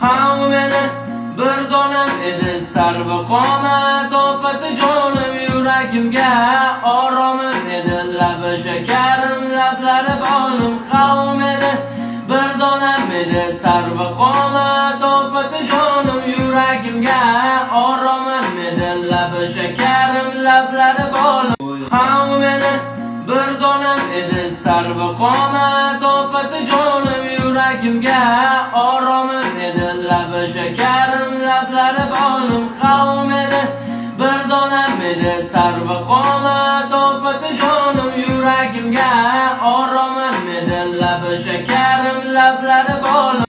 Ha meni bir donam edi sarvi qomat ofati jonim yuragimga oromim edi labi shakarim lablari bolim. Ha meni bir donam edi sarvi qomat ofati jonim yuragimga oromim edi labi shakarim lablari bolim. Ha meni bir donam edi sarvi qomat ofati jonim yuragimga oromim edi labi shakarim lablari bolim. Ha meni bir donam edi sarvi qomat ofati jonim yuragimga oromim edi labi shakarim lablari bolim.